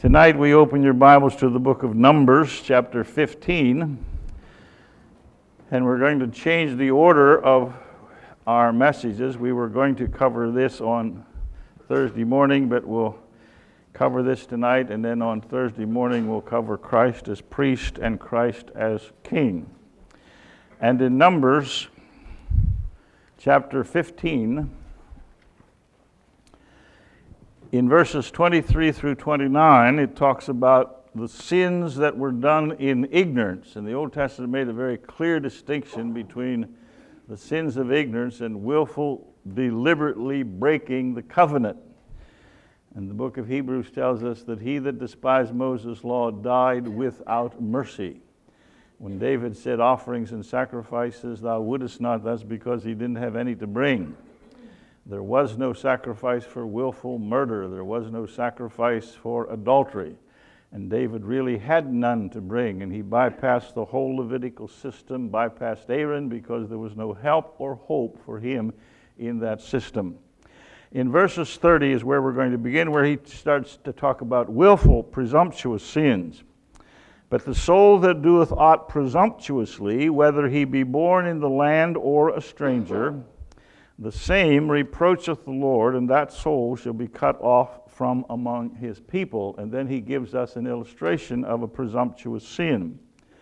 Tonight we open your Bibles to the book of Numbers, chapter 15, and we're going to change the order of our messages. We were going to cover this on Thursday morning, but we'll cover this tonight, and then on Thursday morning we'll cover Christ as priest and Christ as king. And in Numbers, chapter 15, in verses 23 through 29, it talks about the sins that were done in ignorance. And the Old Testament made a very clear distinction between the sins of ignorance and willful, deliberately breaking the covenant. And the book of Hebrews tells us that he that despised Moses' law died without mercy. When David said, offerings and sacrifices thou wouldest not, that's because he didn't have any to bring. There was no sacrifice for willful murder. There was no sacrifice for adultery. And David really had none to bring, and he bypassed the whole Levitical system, bypassed Aaron, because there was no help or hope for him in that system. In verses 30 is where we're going to begin, where he starts to talk about willful, presumptuous sins. But the soul that doeth aught presumptuously, whether he be born in the land or a stranger, the same reproacheth the Lord, and that soul shall be cut off from among his people. And then he gives us an illustration of a presumptuous sin.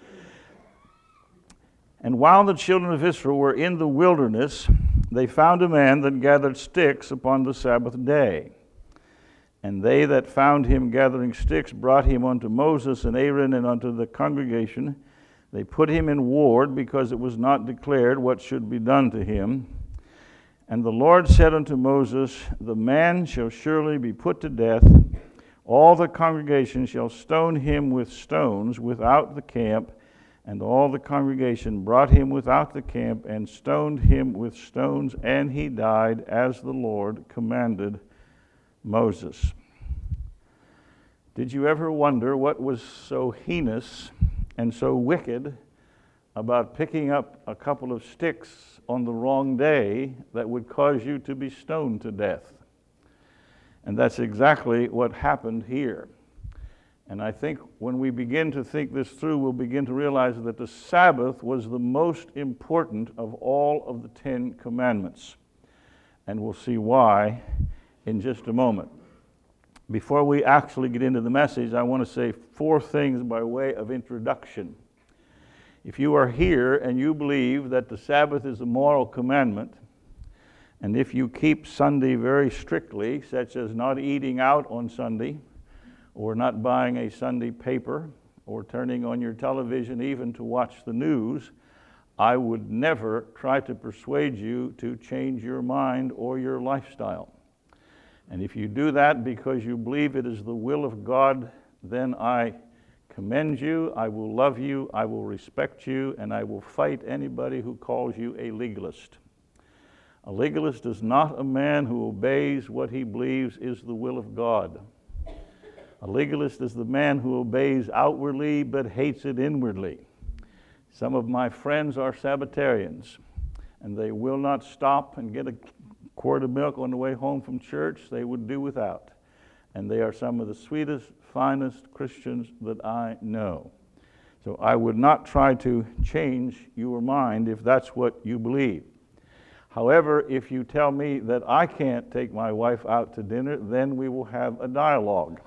And while the children of Israel were in the wilderness, they found a man that gathered sticks upon the Sabbath day. And they that found him gathering sticks brought him unto Moses and Aaron and unto the congregation. They put him in ward, because it was not declared what should be done to him. And the Lord said unto Moses, the man shall surely be put to death. All the congregation shall stone him with stones without the camp. And all the congregation brought him without the camp and stoned him with stones, and he died as the Lord commanded Moses. Did you ever wonder what was so heinous and so wicked about picking up a couple of sticks on the wrong day that would cause you to be stoned to death? And that's exactly what happened here. And I think when we begin to think this through, we'll begin to realize that the Sabbath was the most important of all of the 10 commandments. And we'll see why in just a moment. Before we actually get into the message, I want to say 4 things by way of introduction. If you are here and you believe that the Sabbath is a moral commandment, and if you keep Sunday very strictly, such as not eating out on Sunday, or not buying a Sunday paper, or turning on your television even to watch the news, I would never try to persuade you to change your mind or your lifestyle. And if you do that because you believe it is the will of God, then I commend you, I will love you, I will respect you, and I will fight anybody who calls you a legalist. A legalist is not a man who obeys what he believes is the will of God. A legalist is the man who obeys outwardly but hates it inwardly. Some of my friends are Sabbatarians, and they will not stop and get a quart of milk on the way home from church. They would do without. And they are some of the sweetest, finest Christians that I know. So I would not try to change your mind if that's what you believe. However, if you tell me that I can't take my wife out to dinner, then we will have a dialogue.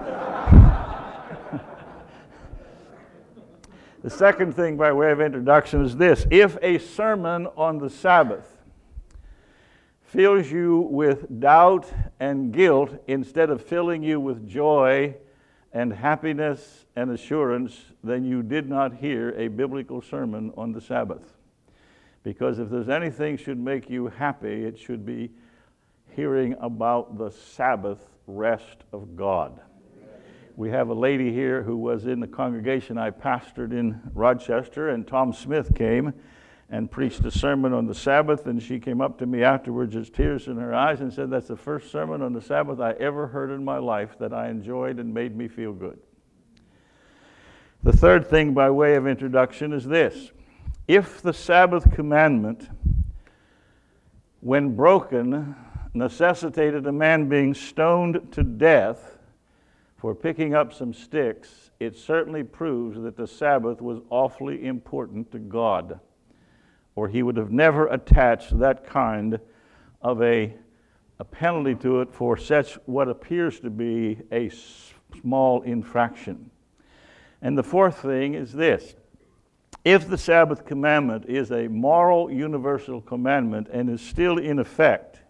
The second thing by way of introduction is this. If a sermon on the Sabbath fills you with doubt and guilt instead of filling you with joy and happiness and assurance, then you did not hear a biblical sermon on the Sabbath. Because if there's anything should make you happy, it should be hearing about the Sabbath rest of God. We have a lady here who was in the congregation I pastored in Rochester, and Tom Smith came and preached a sermon on the Sabbath, and she came up to me afterwards, just tears in her eyes, and said, that's the first sermon on the Sabbath I ever heard in my life that I enjoyed and made me feel good. The third thing by way of introduction is this. If the Sabbath commandment, when broken, necessitated a man being stoned to death, for picking up some sticks, it certainly proves that the Sabbath was awfully important to God, or he would have never attached that kind of a penalty to it for such what appears to be a small infraction. And the fourth thing is this: if the Sabbath commandment is a moral universal commandment and is still in effect,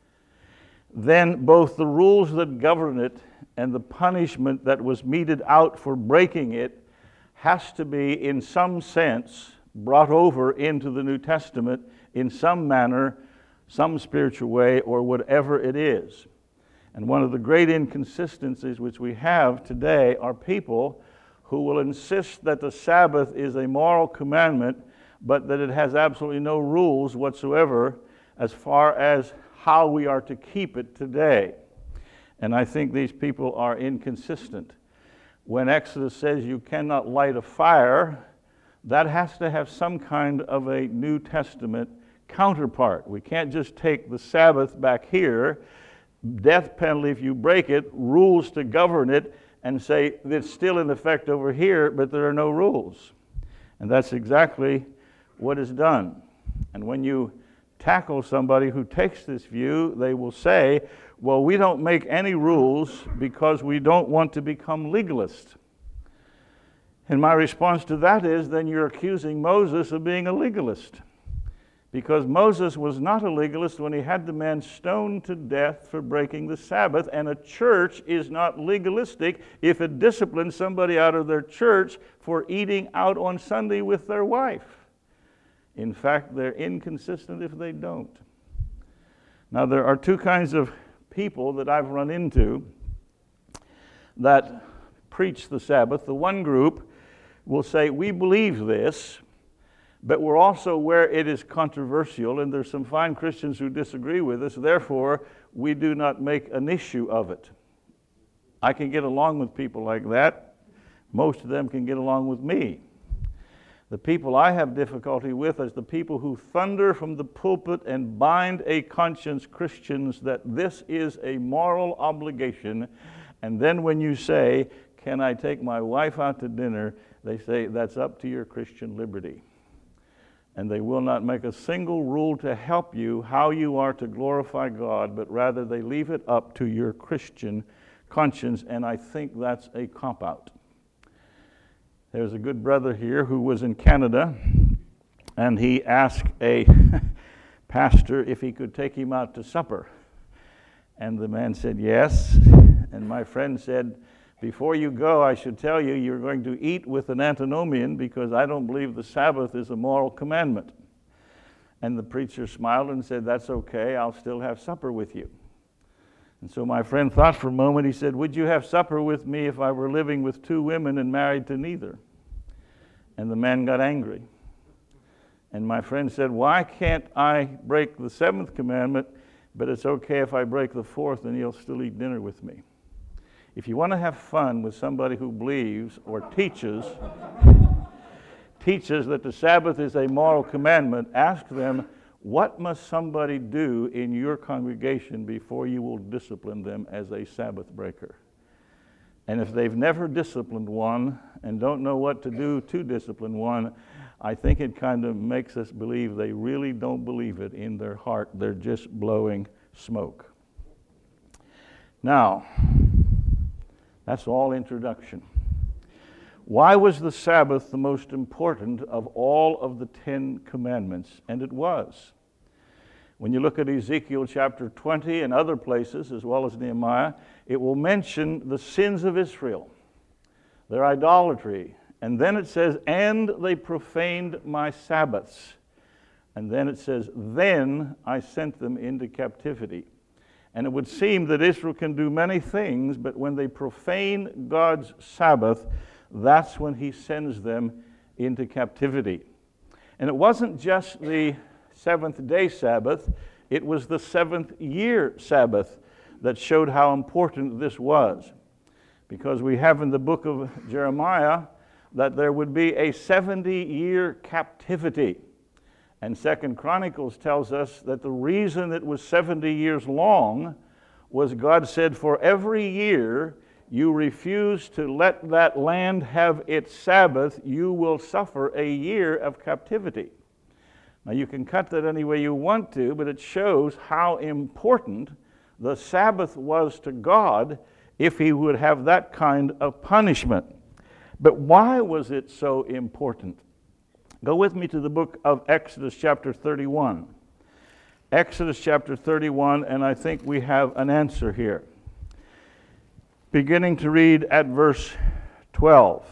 then both the rules that govern it and the punishment that was meted out for breaking it has to be, in some sense, brought over into the New Testament in some manner, some spiritual way, or whatever it is. And one of the great inconsistencies which we have today are people who will insist that the Sabbath is a moral commandment, but that it has absolutely no rules whatsoever as far as how we are to keep it today. And I think these people are inconsistent. When Exodus says you cannot light a fire, that has to have some kind of a New Testament counterpart. We can't just take the Sabbath back here, death penalty if you break it, rules to govern it, and say it's still in effect over here, but there are no rules. And that's exactly what is done. And when you tackle somebody who takes this view, they will say, well, we don't make any rules because we don't want to become legalists. And my response to that is, then you're accusing Moses of being a legalist. Because Moses was not a legalist when he had the man stoned to death for breaking the Sabbath, and a church is not legalistic if it disciplines somebody out of their church for eating out on Sunday with their wife. In fact, they're inconsistent if they don't. Now, there are two kinds of people that I've run into that preach the Sabbath. The one group will say, we believe this, but we're also aware it is controversial, and there's some fine Christians who disagree with us, therefore we do not make an issue of it. I can get along with people like that. Most of them can get along with me. The people I have difficulty with is the people who thunder from the pulpit and bind a conscience Christians that this is a moral obligation, and then when you say, can I take my wife out to dinner, they say, that's up to your Christian liberty. And they will not make a single rule to help you how you are to glorify God, but rather they leave it up to your Christian conscience, and I think that's a cop-out. There's a good brother here who was in Canada, and he asked a pastor if he could take him out to supper. And the man said yes, and my friend said, before you go, I should tell you, you're going to eat with an antinomian because I don't believe the Sabbath is a moral commandment. And the preacher smiled and said, that's okay, I'll still have supper with you. And so my friend thought for a moment. He said, would you have supper with me if I were living with two women and married to neither? And the man got angry. And my friend said, why can't I break the seventh commandment, but it's okay if I break the fourth and you'll still eat dinner with me? If you want to have fun with somebody who believes or teaches that the Sabbath is a moral commandment, ask them, what must somebody do in your congregation before you will discipline them as a Sabbath breaker? And if they've never disciplined one and don't know what to do to discipline one, I think it kind of makes us believe they really don't believe it in their heart. They're just blowing smoke. Now, that's all introduction. Why was the Sabbath the most important of all of the 10 commandments? And it was. When you look at Ezekiel chapter 20 and other places, as well as Nehemiah, it will mention the sins of Israel, their idolatry. And then it says, and they profaned my Sabbaths. And then it says, then I sent them into captivity. And it would seem that Israel can do many things, but when they profane God's Sabbath, that's when he sends them into captivity. And it wasn't just the seventh day Sabbath, it was the seventh year Sabbath that showed how important this was. Because we have in the book of Jeremiah that there would be a 70-year captivity. And 2 Chronicles tells us that the reason it was 70 years long was God said, for every year you refuse to let that land have its Sabbath, you will suffer a year of captivity. Now, you can cut that any way you want to, but it shows how important the Sabbath was to God if he would have that kind of punishment. But why was it so important? Go with me to the book of Exodus chapter 31. Exodus chapter 31, and I think we have an answer here. Beginning to read at verse 12.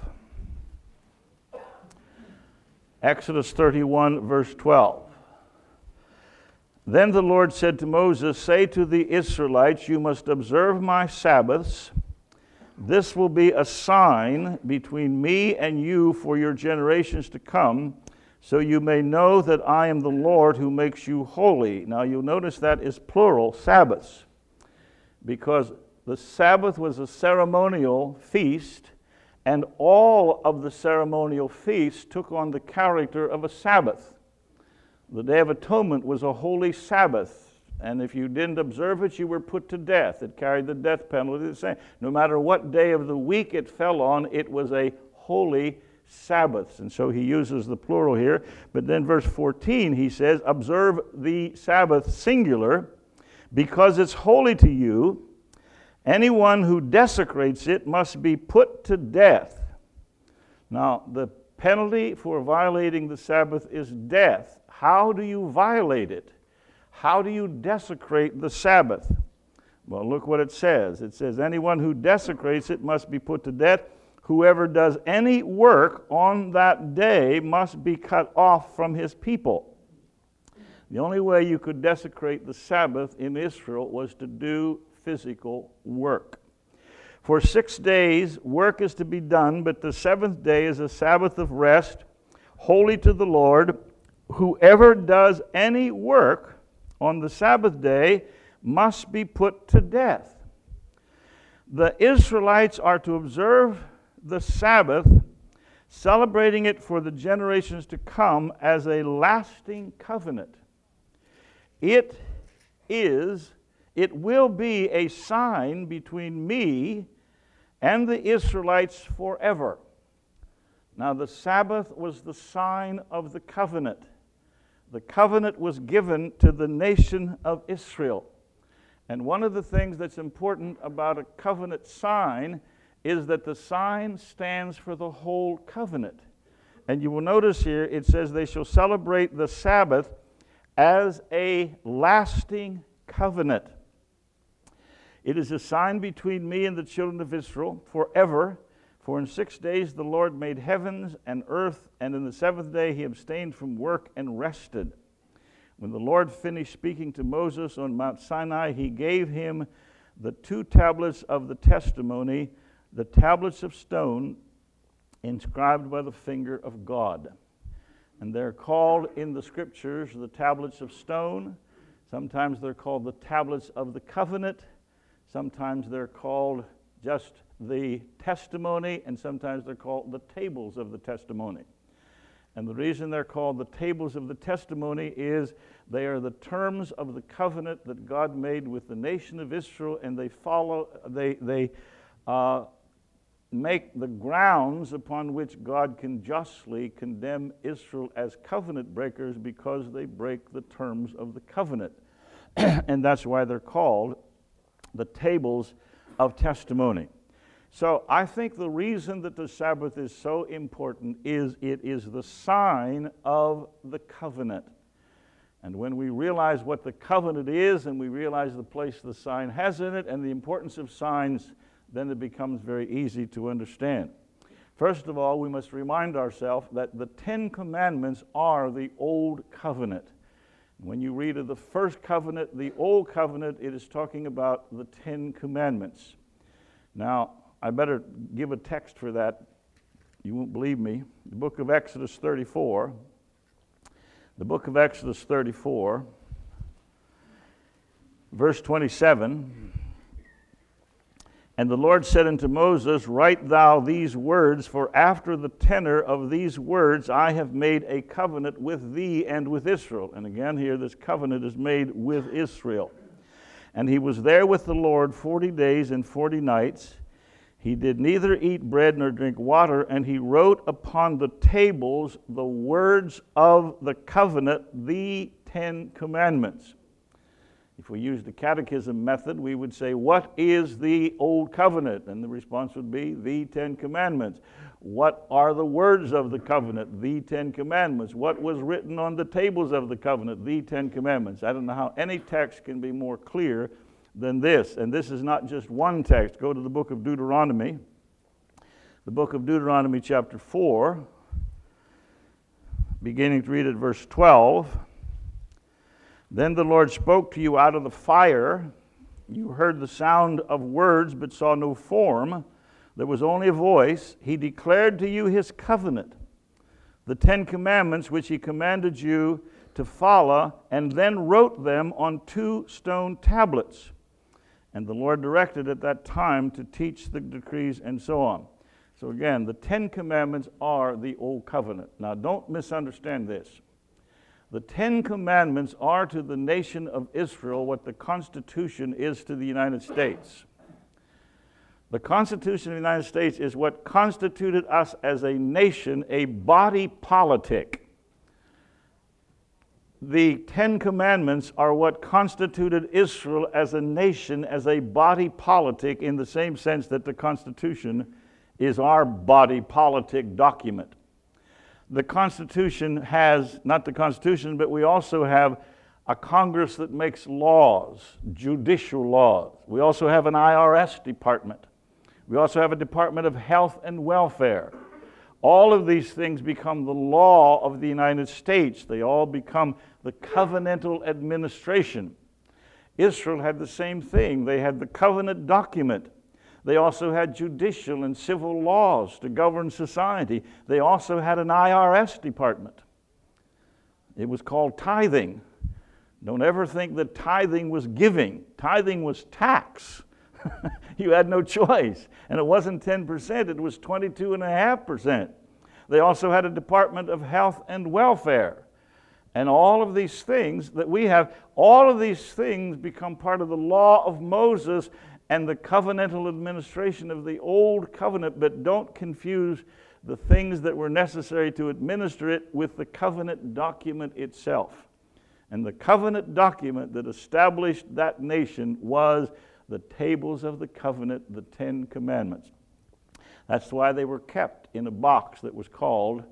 Exodus 31, verse 12. Then the Lord said to Moses, say to the Israelites, you must observe my Sabbaths. This will be a sign between me and you for your generations to come, so you may know that I am the Lord who makes you holy. Now you'll notice that is plural, Sabbaths, because the Sabbath was a ceremonial feast, and all of the ceremonial feasts took on the character of a Sabbath. The Day of Atonement was a holy Sabbath, and if you didn't observe it, you were put to death. It carried the death penalty the same. No matter what day of the week it fell on, it was a holy Sabbath. And so he uses the plural here. But then verse 14, he says, observe the Sabbath singular, because it's holy to you. Anyone who desecrates it must be put to death. Now, the penalty for violating the Sabbath is death. How do you violate it? How do you desecrate the Sabbath? Well, look what it says. It says, anyone who desecrates it must be put to death. Whoever does any work on that day must be cut off from his people. The only way you could desecrate the Sabbath in Israel was to do physical work. For 6 days work is to be done, but the seventh day is a Sabbath of rest, holy to the Lord. Whoever does any work on the Sabbath day must be put to death. The Israelites are to observe the Sabbath, celebrating it for the generations to come as a lasting covenant. It will be a sign between me and the Israelites forever. Now, the Sabbath was the sign of the covenant. The covenant was given to the nation of Israel. And one of the things that's important about a covenant sign is that the sign stands for the whole covenant. And you will notice here it says they shall celebrate the Sabbath as a lasting covenant. It is a sign between me and the children of Israel forever. For in 6 days the Lord made heavens and earth, and in the seventh day he abstained from work and rested. When the Lord finished speaking to Moses on Mount Sinai, he gave him the 2 tablets of the testimony, the tablets of stone inscribed by the finger of God. And they're called in the scriptures the tablets of stone. Sometimes they're called the tablets of the covenant. Sometimes they're called just the testimony, and sometimes they're called the tables of the testimony. And the reason they're called the tables of the testimony is they are the terms of the covenant that God made with the nation of Israel, and they make the grounds upon which God can justly condemn Israel as covenant breakers because they break the terms of the covenant. And that's why they're called the tables of testimony. So I think the reason that the Sabbath is so important is it is the sign of the covenant. And when we realize what the covenant is, and we realize the place the sign has in it and the importance of signs, then it becomes very easy to understand. First of all, we must remind ourselves that the 10 Commandments are the Old Covenant. When you read of the first covenant, the Old Covenant, it is talking about the 10 Commandments. Now, I better give a text for that. You won't believe me. The book of Exodus 34. The book of Exodus 34, verse 27. And the Lord said unto Moses, write thou these words, for after the tenor of these words I have made a covenant with thee and with Israel. And again here, this covenant is made with Israel. And he was there with the Lord 40 days and 40 nights. He did neither eat bread nor drink water, and he wrote upon the tables the words of the covenant, the 10 Commandments. If we use the catechism method, we would say, what is the Old Covenant? And the response would be, the 10 Commandments. What are the words of the covenant? The 10 Commandments. What was written on the tables of the covenant? The 10 Commandments. I don't know how any text can be more clear than this. And this is not just one text. Go to the book of Deuteronomy. The book of Deuteronomy chapter 4, beginning to read at verse 12. Then the Lord spoke to you out of the fire. You heard the sound of words, but saw no form. There was only a voice. He declared to you his covenant, the 10 Commandments which he commanded you to follow, and then wrote them on 2 stone tablets. And the Lord directed at that time to teach the decrees and so on. So again, the 10 Commandments are the Old Covenant. Now don't misunderstand this. The 10 Commandments are to the nation of Israel what the Constitution is to the United States. The Constitution of the United States is what constituted us as a nation, a body politic. The 10 Commandments are what constituted Israel as a nation, as a body politic, in the same sense that the Constitution is our body politic document. The Constitution has, not the Constitution, but we also have a Congress that makes laws, judicial laws. We also have an IRS department. We also have a Department of Health and Welfare. All of these things become the law of the United States. They all become the covenantal administration. Israel had the same thing. They had the covenant document. They also had judicial and civil laws to govern society. They also had an IRS department. It was called tithing. Don't ever think that tithing was giving. Tithing was tax. You had no choice. And it wasn't 10%, it was 22.5%. They also had a Department of Health and Welfare. And all of these things that we have, all of these things become part of the law of Moses and the covenantal administration of the Old Covenant, but don't confuse the things that were necessary to administer it with the covenant document itself. And the covenant document that established that nation was the tables of the covenant, the 10 Commandments. That's why they were kept in a box that was called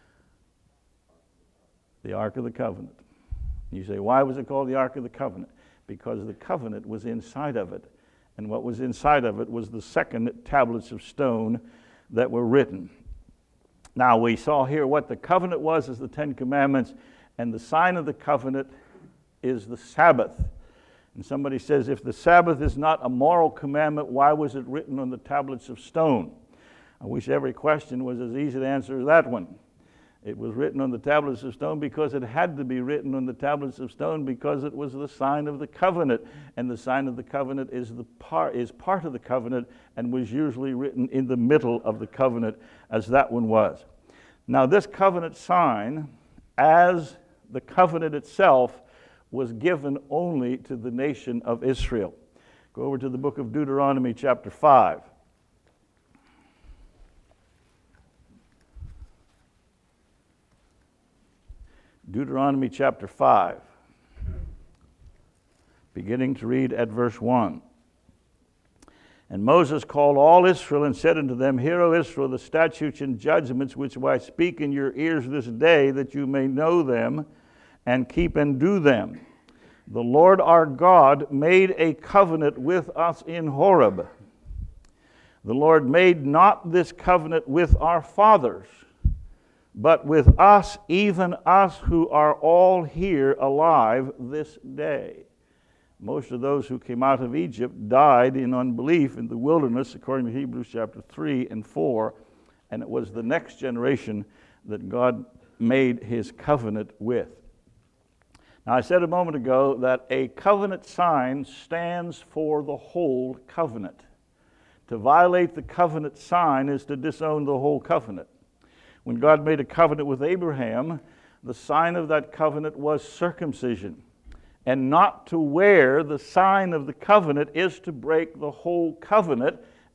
the Ark of the Covenant. You say, why was it called the Ark of the Covenant? Because the covenant was inside of it. And what was inside of it was the second tablets of stone that were written. Now we saw here what the covenant was as the 10 Commandments, and the sign of the covenant is the Sabbath. And somebody says, if the Sabbath is not a moral commandment, why was it written on the tablets of stone? I wish every question was as easy to answer as that one. It was written on the tablets of stone because it had to be written on the tablets of stone because it was the sign of the covenant. And the sign of the covenant is part of the covenant and was usually written in the middle of the covenant as that one was. Now this covenant sign, as the covenant itself, was given only to the nation of Israel. Go over to the book of Deuteronomy chapter 5. Deuteronomy chapter 5, beginning to read at verse 1. And Moses called all Israel and said unto them, Hear, O Israel, the statutes and judgments which I speak in your ears this day, that you may know them and keep and do them. The Lord our God made a covenant with us in Horeb. The Lord made not this covenant with our fathers, but with us, even us who are all here alive this day. Most of those who came out of Egypt died in unbelief in the wilderness, according to Hebrews chapter 3 and 4, and it was the next generation that God made his covenant with. Now, I said a moment ago that a covenant sign stands for the whole covenant. To violate the covenant sign is to disown the whole covenant. When God made a covenant with Abraham, the sign of that covenant was circumcision. And not to wear the sign of the covenant is to break the whole covenant,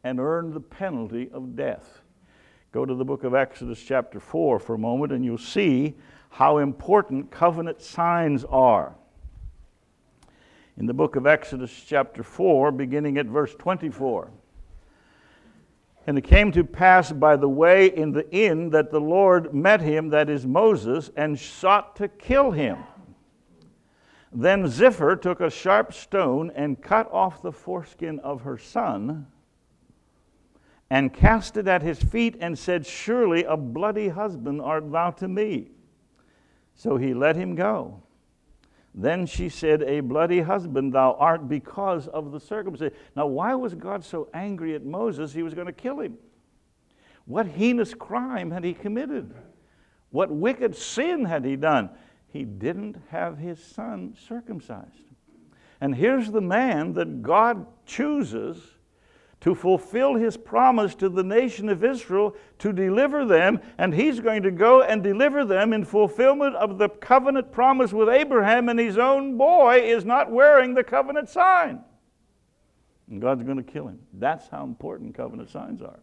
and earn the penalty of death. Go to the book of Exodus chapter 4 for a moment, and you'll see how important covenant signs are. In the book of Exodus chapter 4, beginning at verse 24. And it came to pass by the way in the inn that the Lord met him, that is Moses, and sought to kill him. Then Zipporah took a sharp stone and cut off the foreskin of her son, and cast it at his feet, and said, Surely a bloody husband art thou to me. So he let him go. Then she said, A bloody husband thou art because of the circumcision. Now, why was God so angry at Moses he was going to kill him? What heinous crime had he committed? What wicked sin had he done? He didn't have his son circumcised. And here's the man that God chooses to fulfill his promise to the nation of Israel to deliver them, and he's going to go and deliver them in fulfillment of the covenant promise with Abraham, and his own boy is not wearing the covenant sign. And God's going to kill him. That's how important covenant signs are.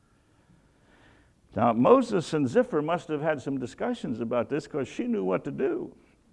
Now, Moses and Zipporah must have had some discussions about this because she knew what to do.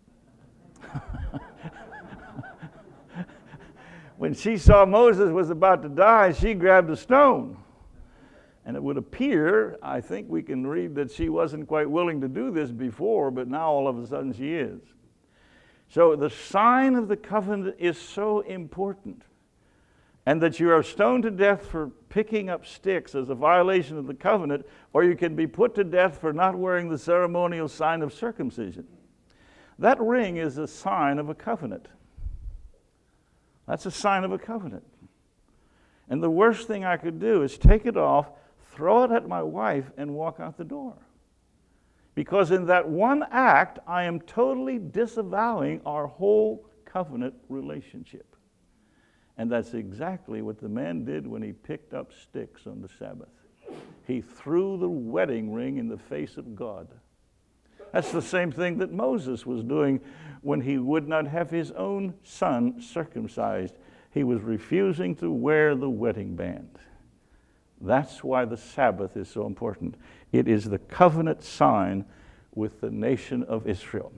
When she saw Moses was about to die, she grabbed a stone. And it would appear, I think we can read that she wasn't quite willing to do this before, but now all of a sudden she is. So the sign of the covenant is so important. And that you are stoned to death for picking up sticks as a violation of the covenant, or you can be put to death for not wearing the ceremonial sign of circumcision. That ring is a sign of a covenant. That's a sign of a covenant. And the worst thing I could do is take it off, throw it at my wife, and walk out the door. Because in that one act, I am totally disavowing our whole covenant relationship. And that's exactly what the man did when he picked up sticks on the Sabbath. He threw the wedding ring in the face of God. That's the same thing that Moses was doing when he would not have his own son circumcised. He was refusing to wear the wedding band. That's why the Sabbath is so important. It is the covenant sign with the nation of Israel.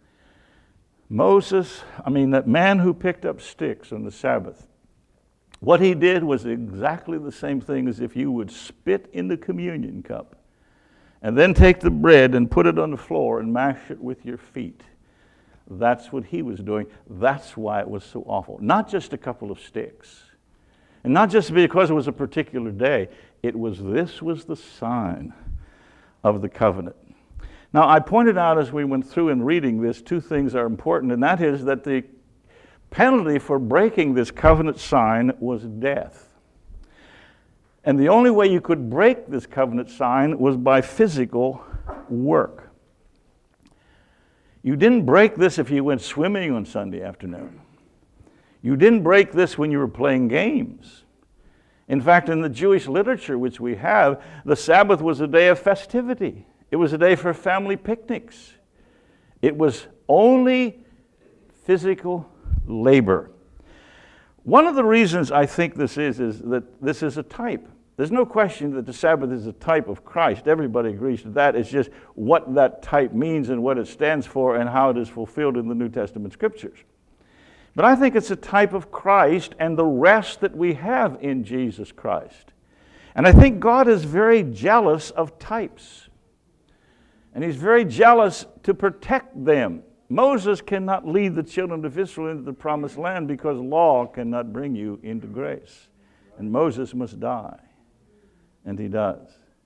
That man who picked up sticks on the Sabbath, what he did was exactly the same thing as if you would spit in the communion cup and then take the bread and put it on the floor and mash it with your feet. That's what he was doing. That's why it was so awful. Not just a couple of sticks. And not just because it was a particular day. This was the sign of the covenant. Now, I pointed out as we went through in reading this, two things are important, and that is that the penalty for breaking this covenant sign was death. And the only way you could break this covenant sign was by physical work. You didn't break this if you went swimming on Sunday afternoon. You didn't break this when you were playing games. In fact, in the Jewish literature which we have, the Sabbath was a day of festivity. It was a day for family picnics. It was only physical labor. One of the reasons I think this is that this is a type. There's no question that the Sabbath is a type of Christ. Everybody agrees to that. It's just what that type means and what it stands for and how it is fulfilled in the New Testament Scriptures. But I think it's a type of Christ and the rest that we have in Jesus Christ. And I think God is very jealous of types. And he's very jealous to protect them. Moses cannot lead the children of Israel into the promised land because law cannot bring you into grace. And Moses must die. And he does.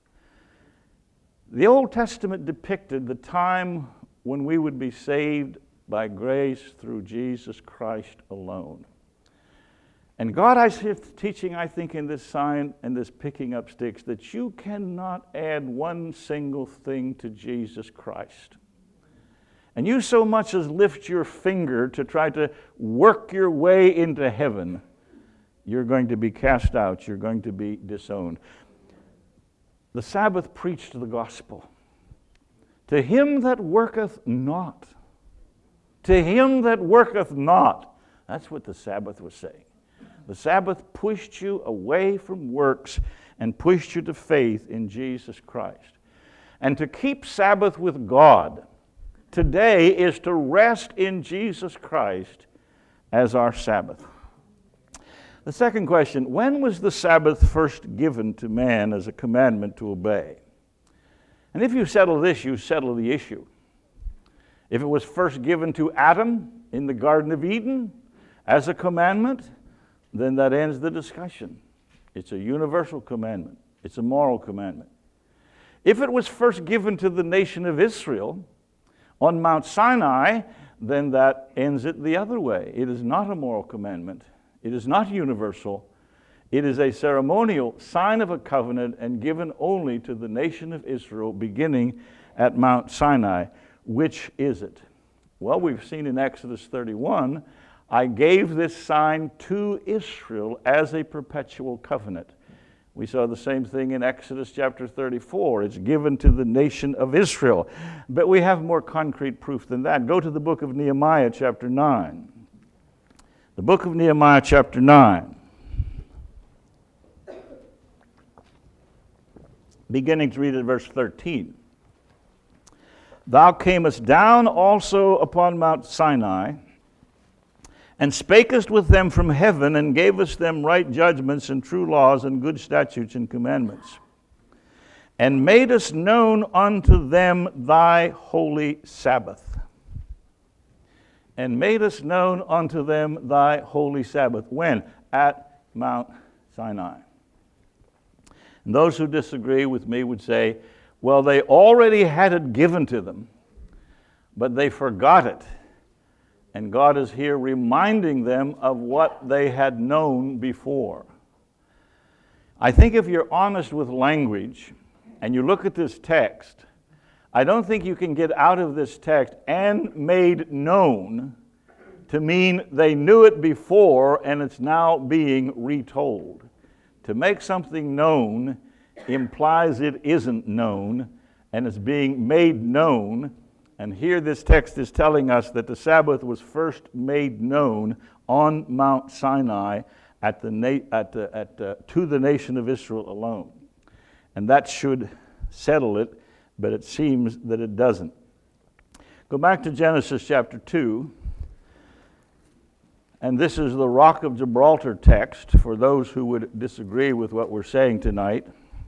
The Old Testament depicted the time when we would be saved by grace through Jesus Christ alone. And God is teaching, I think, in this sign and this picking up sticks, that you cannot add one single thing to Jesus Christ. And you so much as lift your finger to try to work your way into heaven, you're going to be cast out. You're going to be disowned. The Sabbath preached the gospel. To him that worketh not. To him that worketh not. That's what the Sabbath was saying. The Sabbath pushed you away from works and pushed you to faith in Jesus Christ. And to keep Sabbath with God today is to rest in Jesus Christ as our Sabbath. The second question, when was the Sabbath first given to man as a commandment to obey? And if you settle this, you settle the issue. If it was first given to Adam in the Garden of Eden as a commandment, then that ends the discussion. It's a universal commandment. It's a moral commandment. If it was first given to the nation of Israel on Mount Sinai, then that ends it the other way. It is not a moral commandment. It is not universal. It is a ceremonial sign of a covenant and given only to the nation of Israel beginning at Mount Sinai. Which is it? Well, we've seen in Exodus 31, I gave this sign to Israel as a perpetual covenant. We saw the same thing in Exodus chapter 34. It's given to the nation of Israel. But we have more concrete proof than that. Go to the book of Nehemiah chapter 9. The book of Nehemiah chapter 9. Beginning to read at verse 13. Thou camest down also upon Mount Sinai, and spakest with them from heaven, and gavest them right judgments and true laws and good statutes and commandments, and madest known unto them thy holy Sabbath. And madest known unto them thy holy Sabbath. When? At Mount Sinai. And those who disagree with me would say, well, they already had it given to them, but they forgot it. And God is here reminding them of what they had known before. I think if you're honest with language and you look at this text, I don't think you can get out of this text "and made known" to mean they knew it before and it's now being retold. To make something known implies it isn't known and it's being made known. And here this text is telling us that the Sabbath was first made known on Mount Sinai to the nation of Israel alone. And that should settle it, but it seems that it doesn't. Go back to Genesis chapter 2. And this is the Rock of Gibraltar text for those who would disagree with what we're saying tonight.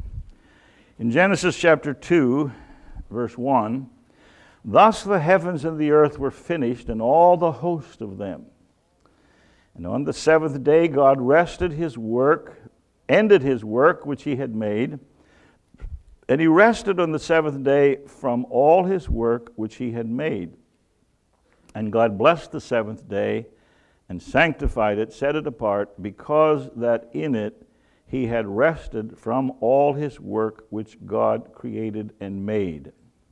In Genesis chapter 2, verse 1, thus the heavens and the earth were finished, and all the host of them. And on the seventh day God ended his work which he had made, and he rested on the seventh day from all his work which he had made. And God blessed the seventh day, and sanctified it, set it apart, because that in it he had rested from all his work which God created and made.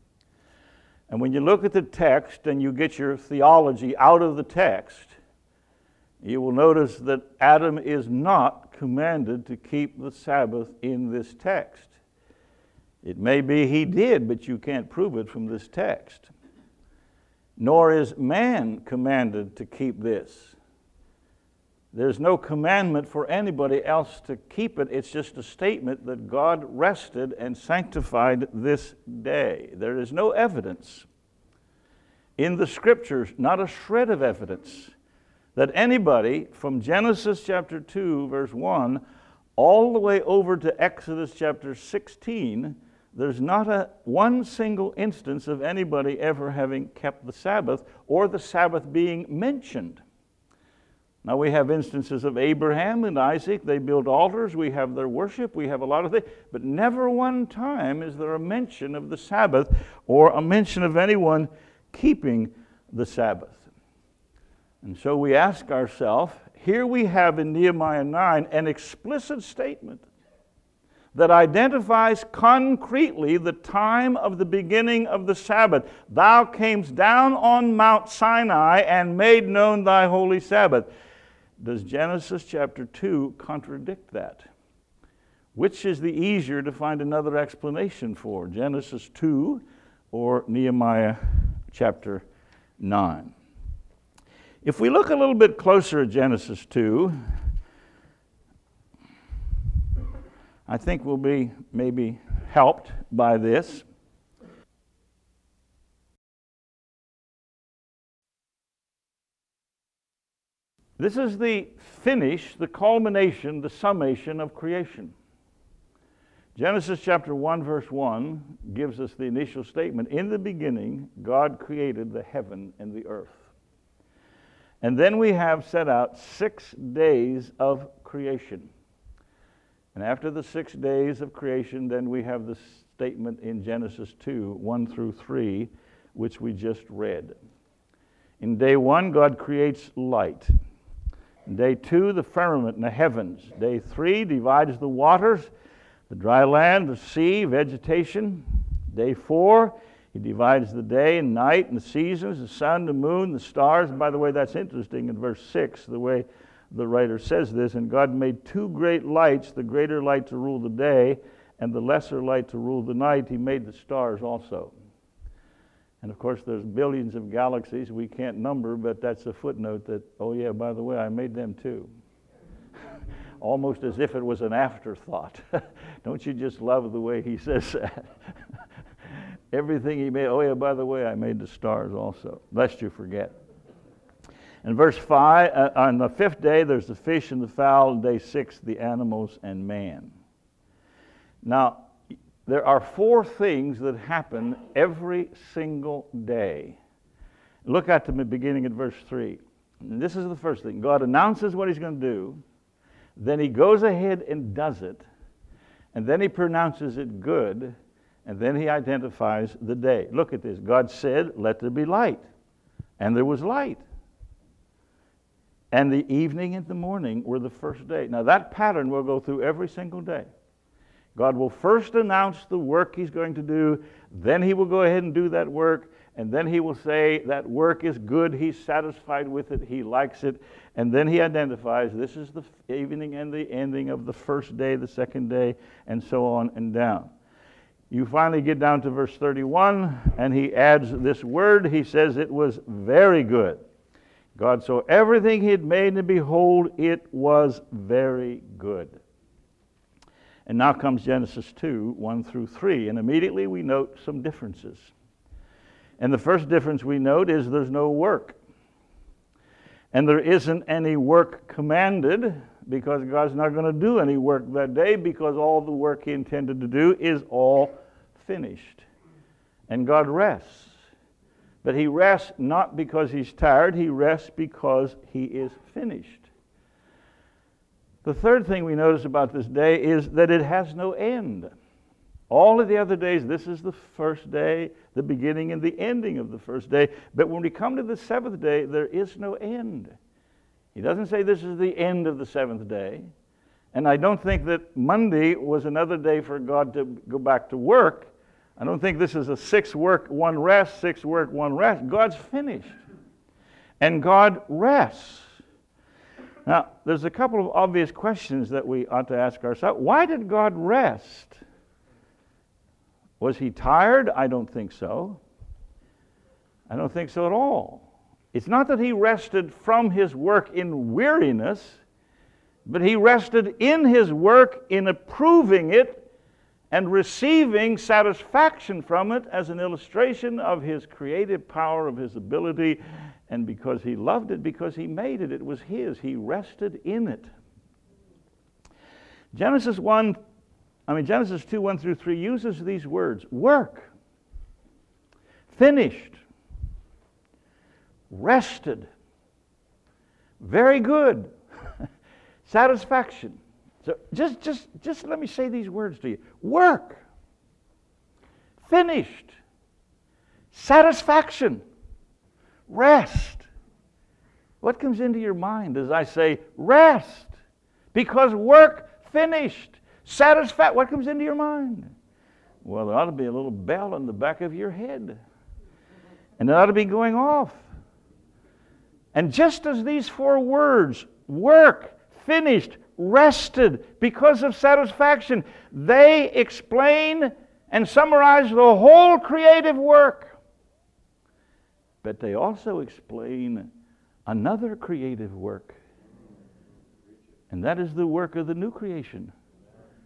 And when you look at the text and you get your theology out of the text, you will notice that Adam is not commanded to keep the Sabbath in this text. It may be he did, but you can't prove it from this text. Nor is man commanded to keep this. There's no commandment for anybody else to keep it. It's just a statement that God rested and sanctified this day. There is no evidence in the Scriptures, not a shred of evidence, that anybody from Genesis chapter 2, verse 1, all the way over to Exodus chapter 16, there's not one single instance of anybody ever having kept the Sabbath or the Sabbath being mentioned. Now we have instances of Abraham and Isaac. They built altars. We have their worship. We have a lot of things. But never one time is there a mention of the Sabbath or a mention of anyone keeping the Sabbath. And so we ask ourselves, here we have in Nehemiah 9 an explicit statement that identifies concretely the time of the beginning of the Sabbath. Thou camest down on Mount Sinai and made known thy holy Sabbath. Does Genesis chapter 2 contradict that? Which is the easier to find another explanation for, Genesis 2 or Nehemiah chapter 9? If we look a little bit closer at Genesis 2, I think we'll be maybe helped by this. This is the finish, the culmination, the summation of creation. Genesis chapter 1, verse 1 gives us the initial statement. In the beginning, God created the heaven and the earth. And then we have set out 6 days of creation. And after the 6 days of creation, then we have the statement in Genesis 2, 1 through 3, which we just read. In day 1, God creates light. In day 2, the firmament and the heavens. Day 3 divides the waters, the dry land, the sea, vegetation. Day 4, he divides the day and night and the seasons, the sun, the moon, the stars. And by the way, that's interesting in verse 6, the way the writer says this. And God made 2 great lights, the greater light to rule the day and the lesser light to rule the night. He made the stars also. And of course, there's billions of galaxies we can't number, but that's a footnote that, oh yeah, by the way, I made them too. Almost as if it was an afterthought. Don't you just love the way he says that? Everything he made, oh yeah, by the way, I made the stars also, lest you forget. In verse 5, on the 5th day, there's the fish and the fowl, and day 6, the animals and man. Now, there are 4 things that happen every single day. Look at them beginning at verse 3. And this is the first thing. God announces what he's going to do. Then he goes ahead and does it. And then he pronounces it good. And then he identifies the day. Look at this. God said, let there be light. And there was light. And the evening and the morning were the first day. Now that pattern will go through every single day. God will first announce the work he's going to do, then he will go ahead and do that work, and then he will say that work is good, he's satisfied with it, he likes it, and then he identifies this is the evening and the ending of the first day, the second day, and so on and down. You finally get down to verse 31, and he adds this word. He says it was very good. God saw everything he had made, and behold, it was very good. And now comes Genesis 2, 1 through 3, and immediately we note some differences. And the first difference we note is there's no work. And there isn't any work commanded, because God's not going to do any work that day, because all the work he intended to do is all finished. And God rests. But he rests not because he's tired, he rests because he is finished. The third thing we notice about this day is that it has no end. All of the other days, this is the first day, the beginning and the ending of the first day. But when we come to the 7th day, there is no end. He doesn't say this is the end of the 7th day. And I don't think that Monday was another day for God to go back to work. I don't think this is a 6 work, 1 rest, 6 work, 1 rest. God's finished. And God rests. Now, there's a couple of obvious questions that we ought to ask ourselves. Why did God rest? Was he tired? I don't think so. I don't think so at all. It's not that he rested from his work in weariness, but he rested in his work in approving it and receiving satisfaction from it as an illustration of his creative power, of his ability. And because he loved it, because he made it, it was his. He rested in it. Genesis 2, 1 through 3 uses these words. Work. Finished. Rested. Very good. Satisfaction. So just let me say these words to you. Work. Finished. Satisfaction. Rest. What comes into your mind as I say rest? Because work finished. Satisfaction. What comes into your mind? Well, there ought to be a little bell in the back of your head. And it ought to be going off. And just as these 4 words, work, finished, rested, because of satisfaction, they explain and summarize the whole creative work. But they also explain another creative work. And that is the work of the new creation.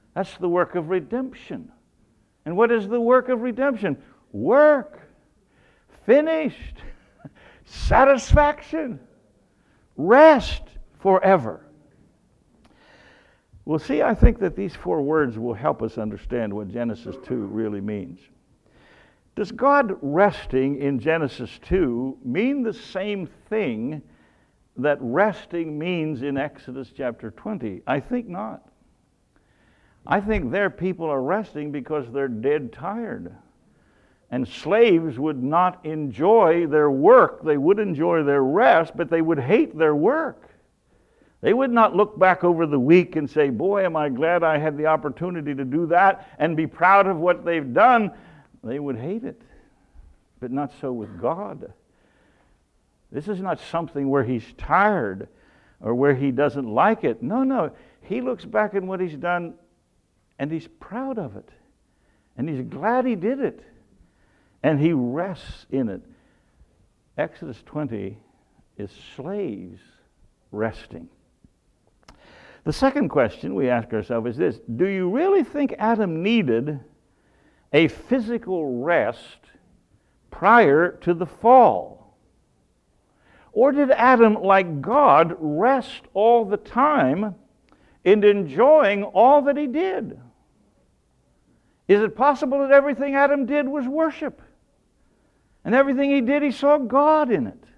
That's the work of redemption. And what is the work of redemption? Work. Finished. Satisfaction. Rest forever. Well, see, I think that these 4 words will help us understand what Genesis 2 really means. Does God resting in Genesis 2 mean the same thing that resting means in Exodus chapter 20? I think not. I think their people are resting because they're dead tired. And slaves would not enjoy their work. They would enjoy their rest, but they would hate their work. They would not look back over the week and say, boy, am I glad I had the opportunity to do that, and be proud of what they've done. They would hate it. But not so with God. This is not something where he's tired or where he doesn't like it. No. He looks back at what he's done and he's proud of it. And he's glad he did it. And he rests in it. Exodus 20 is slaves resting. The second question we ask ourselves is this: do you really think Adam needed a physical rest prior to the fall? Or did Adam, like God, rest all the time in enjoying all that he did? Is it possible that everything Adam did was worship? And everything he did, he saw God in it?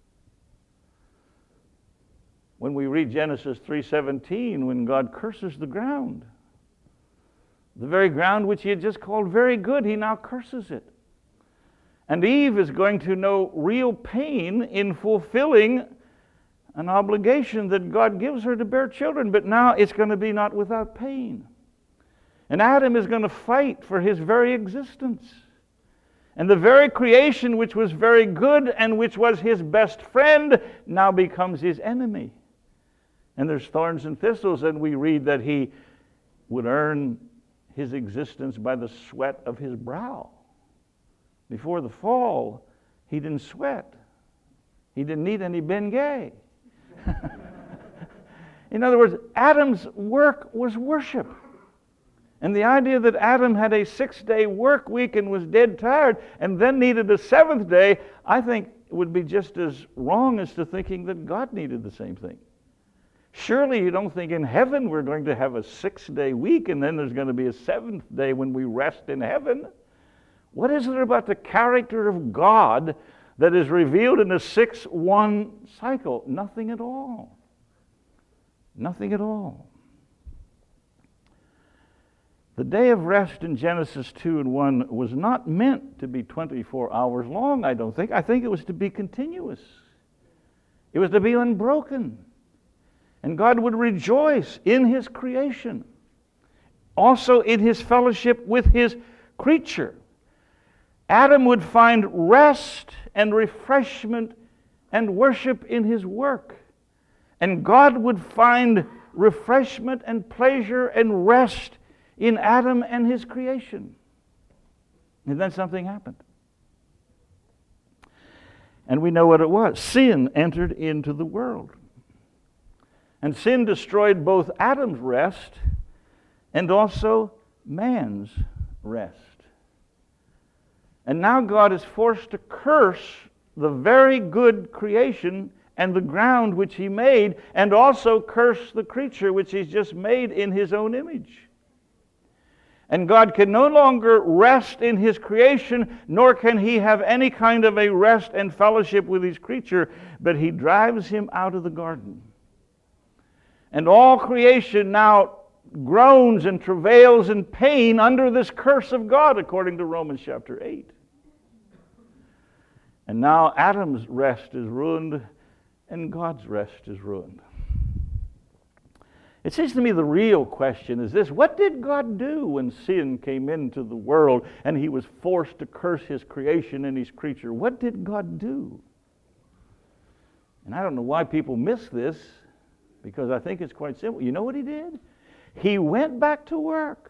When we read Genesis 3:17, when God curses the ground, the very ground which he had just called very good, he now curses it. And Eve is going to know real pain in fulfilling an obligation that God gives her to bear children, but now it's going to be not without pain. And Adam is going to fight for his very existence. And the very creation which was very good and which was his best friend now becomes his enemy. And there's thorns and thistles, and we read that he would earn his existence by the sweat of his brow. Before the fall, he didn't sweat. He didn't need any Bengay. In other words, Adam's work was worship. And the idea that Adam had a 6-day work week and was dead tired and then needed a 7th day, I think would be just as wrong as to thinking that God needed the same thing. Surely you don't think in heaven we're going to have a 6-day week and then there's going to be a 7th day when we rest in heaven. What is it about the character of God that is revealed in a 6-1 cycle? Nothing at all. Nothing at all. The day of rest in Genesis 2:1 was not meant to be 24 hours long, I don't think. I think it was to be continuous. It was to be unbroken. And God would rejoice in his creation, also in his fellowship with his creature. Adam would find rest and refreshment and worship in his work. And God would find refreshment and pleasure and rest in Adam and his creation. And then something happened. And we know what it was. Sin entered into the world. And sin destroyed both Adam's rest and also man's rest. And now God is forced to curse the very good creation and the ground which he made, and also curse the creature which he's just made in his own image. And God can no longer rest in his creation, nor can he have any kind of a rest and fellowship with his creature, but he drives him out of the garden. And all creation now groans and travails in pain under this curse of God, according to Romans chapter 8. And now Adam's rest is ruined, and God's rest is ruined. It seems to me the real question is this: what did God do when sin came into the world and he was forced to curse his creation and his creature? What did God do? And I don't know why people miss this, because I think it's quite simple. You know what he did? He went back to work.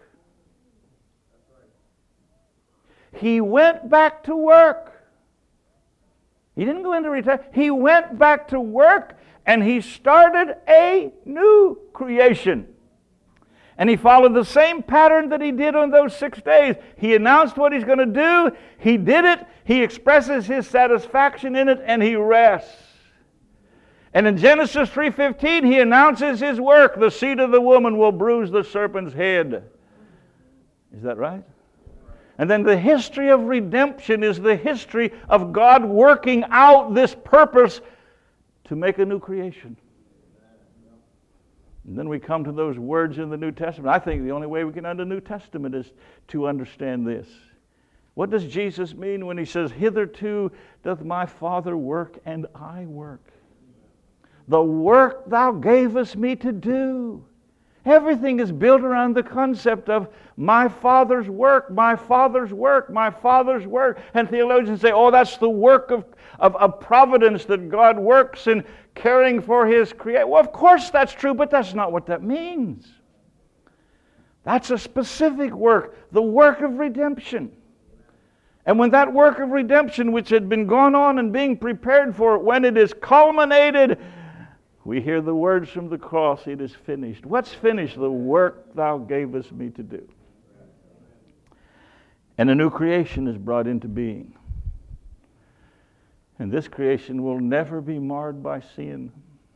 He went back to work. He didn't go into retirement. He went back to work, and he started a new creation. And he followed the same pattern that he did on those 6 days. He announced what he's going to do. He did it. He expresses his satisfaction in it, and he rests. And in Genesis 3:15, he announces his work. The seed of the woman will bruise the serpent's head. Is that right? And then the history of redemption is the history of God working out this purpose to make a new creation. And then we come to those words in the New Testament. I think the only way we can understand the New Testament is to understand this. What does Jesus mean when he says, "Hitherto doth my Father work, and I work"? The work thou gavest me to do. Everything is built around the concept of my Father's work, my Father's work, my Father's work. And theologians say, oh, that's the work of providence that God works in caring for His creation. Well, of course that's true, but that's not what that means. That's a specific work, the work of redemption. And when that work of redemption, which had been gone on and being prepared for it, when it is culminated, we hear the words from the cross, it is finished. What's finished? The work thou gavest me to do. And a new creation is brought into being. And this creation will never be marred by sin.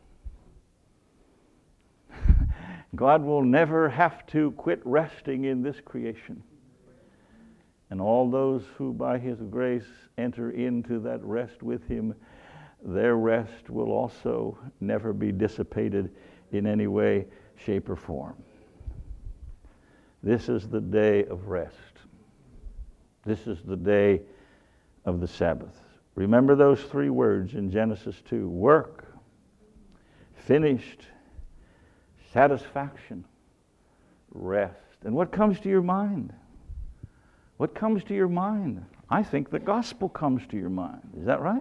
God will never have to quit resting in this creation. And all those who by His grace enter into that rest with Him, their rest will also never be dissipated in any way, shape, or form. This is the day of rest. This is the day of the Sabbath. Remember those 3 words in Genesis 2. Work, finished, satisfaction, rest. And what comes to your mind? What comes to your mind? I think the gospel comes to your mind. Is that right?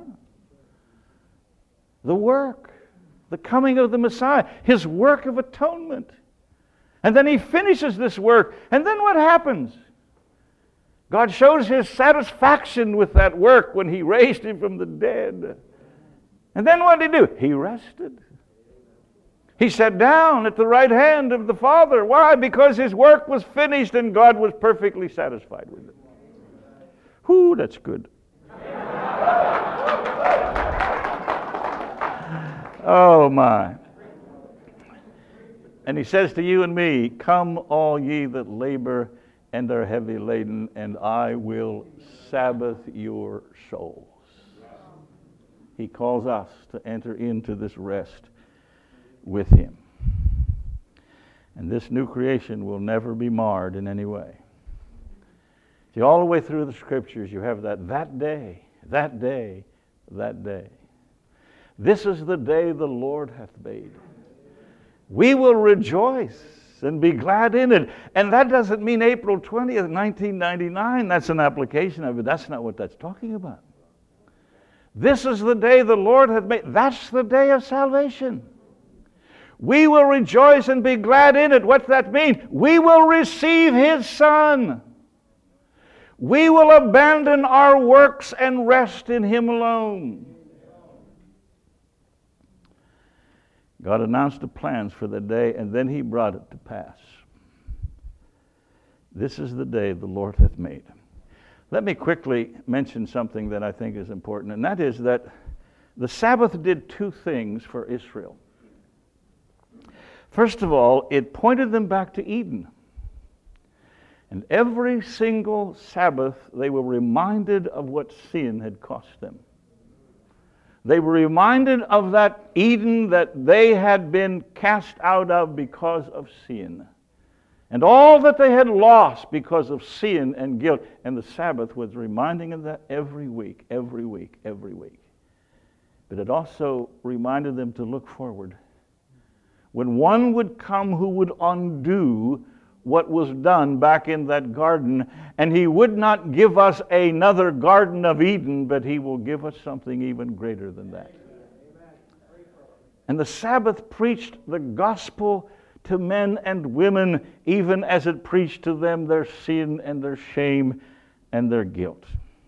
The work, the coming of the Messiah, His work of atonement. And then He finishes this work. And then what happens? God shows His satisfaction with that work when He raised Him from the dead. And then what did He do? He rested. He sat down at the right hand of the Father. Why? Because His work was finished and God was perfectly satisfied with it. Whew, that's good. Oh my. And He says to you and me, come all ye that labor and are heavy laden, and I will Sabbath your souls. He calls us to enter into this rest with Him. And this new creation will never be marred in any way. See, all the way through the Scriptures you have that day, that day, that day. This is the day the Lord hath made. We will rejoice and be glad in it. And that doesn't mean April 20th, 1999. That's an application of it. That's not what that's talking about. This is the day the Lord hath made. That's the day of salvation. We will rejoice and be glad in it. What's that mean? We will receive His Son. We will abandon our works and rest in Him alone. God announced the plans for the day, and then He brought it to pass. This is the day the Lord hath made. Let me quickly mention something that I think is important, and that is that the Sabbath did 2 things for Israel. First of all, it pointed them back to Eden. And every single Sabbath, they were reminded of what sin had cost them. They were reminded of that Eden that they had been cast out of because of sin. And all that they had lost because of sin and guilt. And the Sabbath was reminding them that every week, every week, every week. But it also reminded them to look forward. When one would come who would undo what was done back in that garden, and He would not give us another Garden of Eden, but He will give us something even greater than that. And the Sabbath preached the gospel to men and women, even as it preached to them their sin and their shame and their guilt.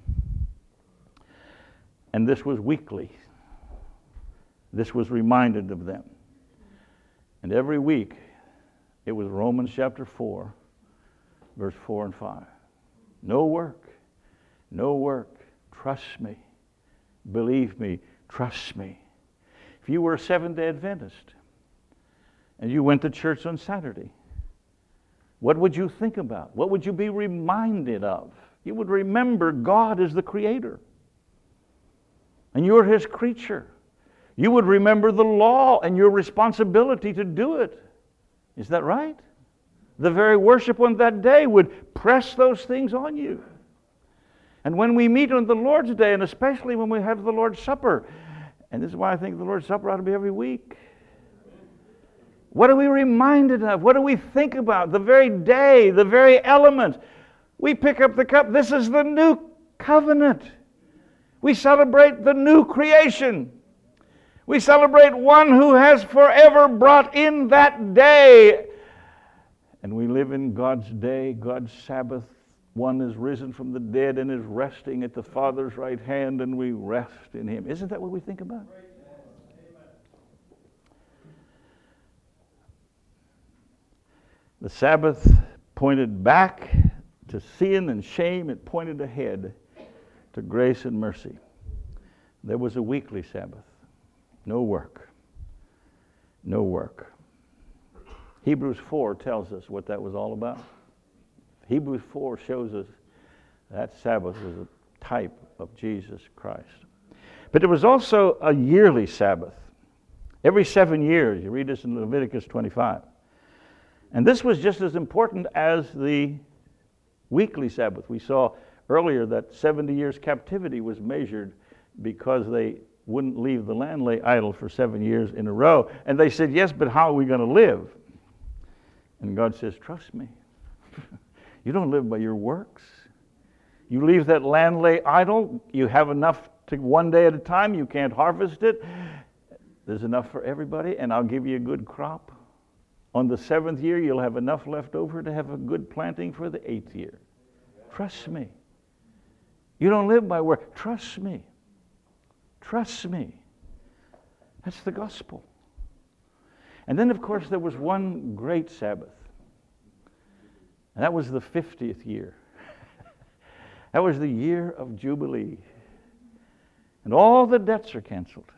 And this was weekly. This was reminded of them. And every week, It was Romans chapter 4, verse 4 and 5. No work, no work. Trust me. Believe me. Trust me. If you were a Seventh-day Adventist and you went to church on Saturday, what would you think about? What would you be reminded of? You would remember God is the Creator, and you're His creature. You would remember the law and your responsibility to do it. Is that right? The very worship on that day would press those things on you. And when we meet on the Lord's Day, and especially when we have the Lord's Supper, and this is why I think the Lord's Supper ought to be every week. What are we reminded of? What do we think about? The very day, the very element. We pick up the cup. This is the new covenant. We celebrate the new creation. We celebrate one who has forever brought in that day. And we live in God's day, God's Sabbath. One is risen from the dead and is resting at the Father's right hand, and we rest in Him. Isn't that what we think about? The Sabbath pointed back to sin and shame. It pointed ahead to grace and mercy. There was a weekly Sabbath. No work. No work. Hebrews 4 tells us what that was all about. Hebrews 4 shows us that Sabbath was a type of Jesus Christ. But there was also a yearly Sabbath. Every 7 years. You read this in Leviticus 25. And this was just as important as the weekly Sabbath. We saw earlier that 70 years captivity was measured because they wouldn't leave the land, lay idle for 7 years in a row. And they said, yes, but how are we going to live? And God says, trust me. You don't live by your works. You leave that land lay idle. You have enough to one day at a time. You can't harvest it. There's enough for everybody, and I'll give you a good crop. On the 7th year, you'll have enough left over to have a good planting for the 8th year. Trust me. You don't live by work. Trust me. Trust me. That's the gospel. And then, of course, there was one great Sabbath. And that was the 50th year. That was the year of Jubilee. And all the debts are canceled.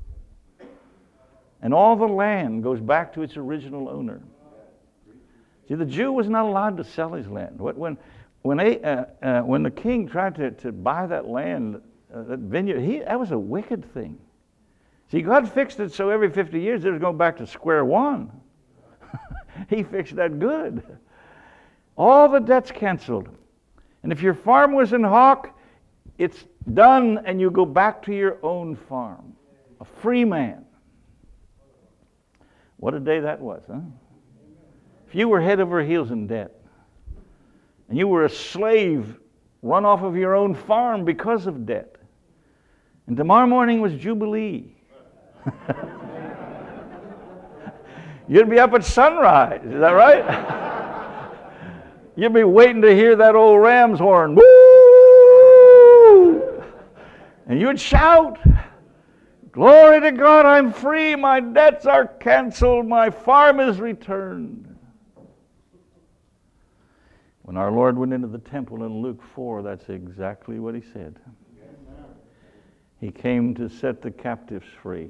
And all the land goes back to its original owner. See, the Jew was not allowed to sell his land. When the king tried to buy that land, that vineyard, that was a wicked thing. See, God fixed it so every 50 years it was going back to square one. He fixed that good. All the debts canceled. And if your farm was in hock, it's done and you go back to your own farm. A free man. What a day that was, huh? If you were head over heels in debt, and you were a slave run off of your own farm because of debt, and tomorrow morning was Jubilee, you'd be up at sunrise, is that right? You'd be waiting to hear that old ram's horn, woo! And you'd shout, glory to God, I'm free, my debts are canceled, my farm is returned. When our Lord went into the temple in Luke 4, that's exactly what He said. He came to set the captives free.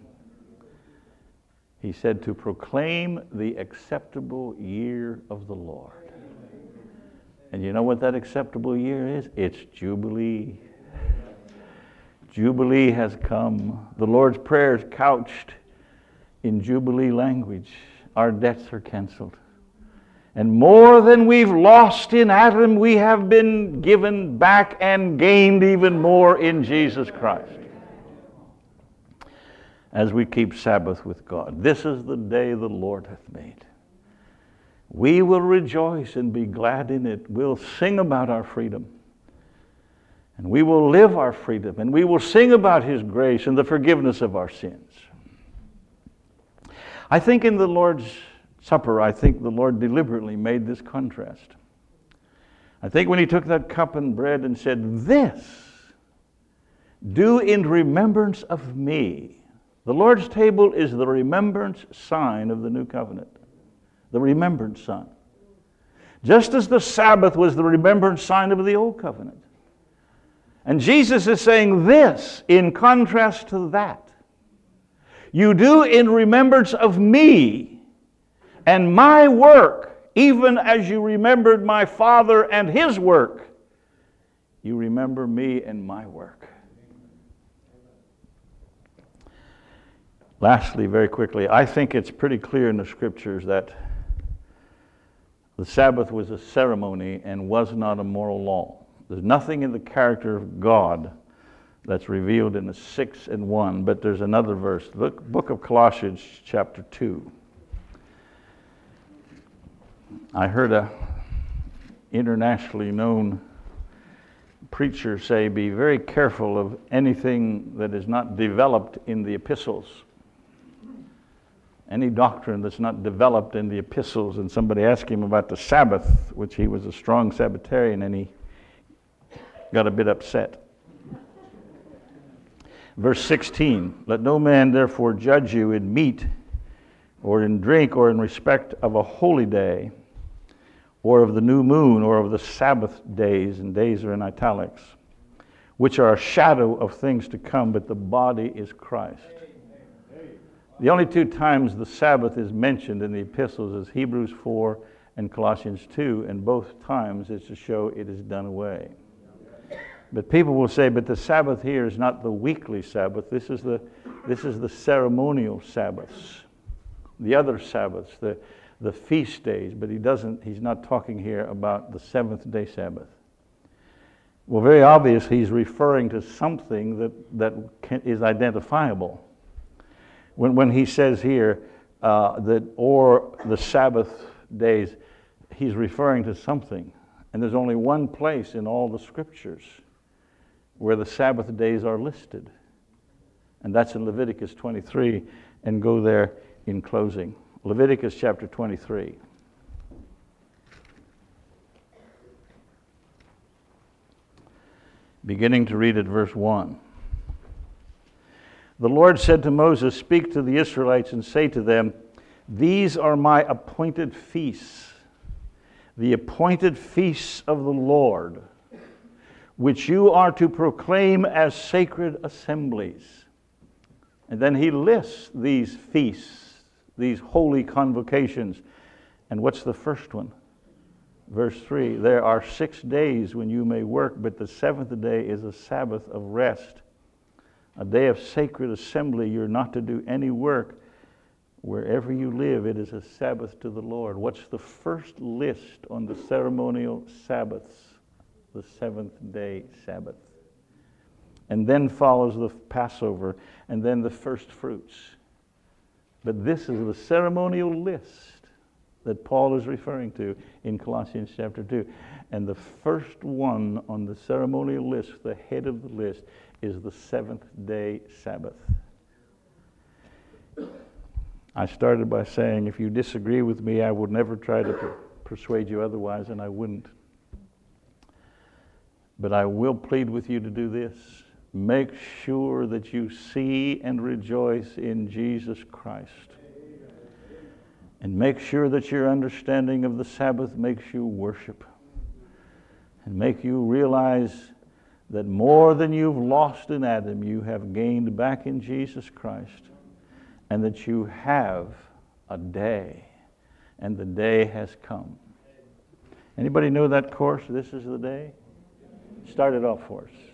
He said to proclaim the acceptable year of the Lord. And you know what that acceptable year is? It's Jubilee. Jubilee has come. The Lord's Prayer is couched in Jubilee language. Our debts are canceled. And more than we've lost in Adam, we have been given back and gained even more in Jesus Christ. As we keep Sabbath with God. This is the day the Lord hath made. We will rejoice and be glad in it. We'll sing about our freedom. And we will live our freedom. And we will sing about His grace and the forgiveness of our sins. I think in the Lord's Supper, I think the Lord deliberately made this contrast. I think when He took that cup and bread and said, this, do in remembrance of me. The Lord's table is the remembrance sign of the new covenant. the remembered sign. Just as the Sabbath was the remembered sign of the Old Covenant. And Jesus is saying this in contrast to that. You do in remembrance of me and my work, even as you remembered my Father and his work. You remember me and my work. Lastly, very quickly, I think it's pretty clear in the Scriptures that the Sabbath was a ceremony and was not a moral law. There's nothing in the character of God that's revealed in the 6 and 1, but there's another verse. The book of Colossians, chapter 2. I heard a internationally known preacher say, be very careful of anything that is not developed in the epistles. Any doctrine that's not developed in the epistles. And somebody asked him about the Sabbath, which he was a strong Sabbatarian, and he got a bit upset. Verse 16, let no man therefore judge you in meat or in drink or in respect of a holy day or of the new moon or of the Sabbath days, and days are in italics, which are a shadow of things to come, but the body is Christ. The only two times the Sabbath is mentioned in the epistles is Hebrews 4 and Colossians 2, and both times it's to show it is done away. But people will say, but the Sabbath here is not the weekly Sabbath. This is the ceremonial Sabbaths, the other Sabbaths, the feast days. But he's not talking here about the seventh day Sabbath. Well, very obvious, he's referring to something that is identifiable. When he says here that or the Sabbath days, he's referring to something. And there's only one place in all the Scriptures where the Sabbath days are listed. And that's in Leviticus 23, and go there in closing. Leviticus chapter 23. Beginning to read at verse 1. The Lord said to Moses, speak to the Israelites and say to them, these are my appointed feasts, the appointed feasts of the Lord, which you are to proclaim as sacred assemblies. And then he lists these feasts, these holy convocations. And what's the first one? Verse 3, there are 6 days when you may work, but the seventh day is a Sabbath of rest. A day of sacred assembly, you're not to do any work. Wherever you live, it is a Sabbath to the Lord. What's the first list on the ceremonial Sabbaths? The seventh day Sabbath. And then follows the Passover, and then the first fruits. But this is the ceremonial list that Paul is referring to in Colossians chapter 2. And the first one on the ceremonial list, the head of the list, is the seventh day Sabbath. I started by saying, if you disagree with me, I would never try to persuade you otherwise, and I wouldn't. But I will plead with you to do this. Make sure that you see and rejoice in Jesus Christ. And make sure that your understanding of the Sabbath makes you worship. And make you realize that more than you've lost in Adam, you have gained back in Jesus Christ. And that you have a day. And the day has come. Anybody know that course, This is the Day? Start it off for us.